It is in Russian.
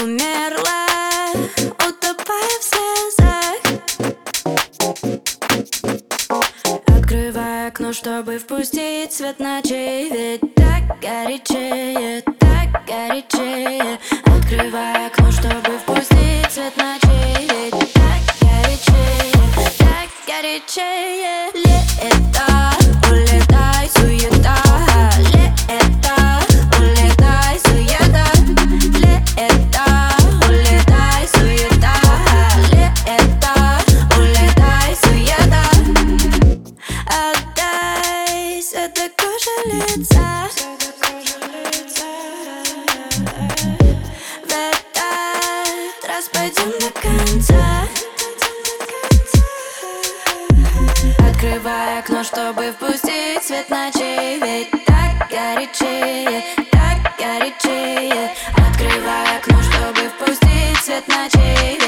умерла, утопая в слезах. Открываю окно, чтобы впустить свет ночей, ведь так горячее, так горячее. Открываю окно, чтобы впустить свет ночей, ведь так горячее, так горячее. Лето, улетай, суета. Лето, улетай, суета. Лето, улетай, суета. Лето, улетай, суета. Отдай свет до кожи лица. В этот раз пойдем до конца. Открывай окно, чтобы впустить свет ночей, ведь так горячее, так горячее. Открывай окно, чтобы впустить свет ночей.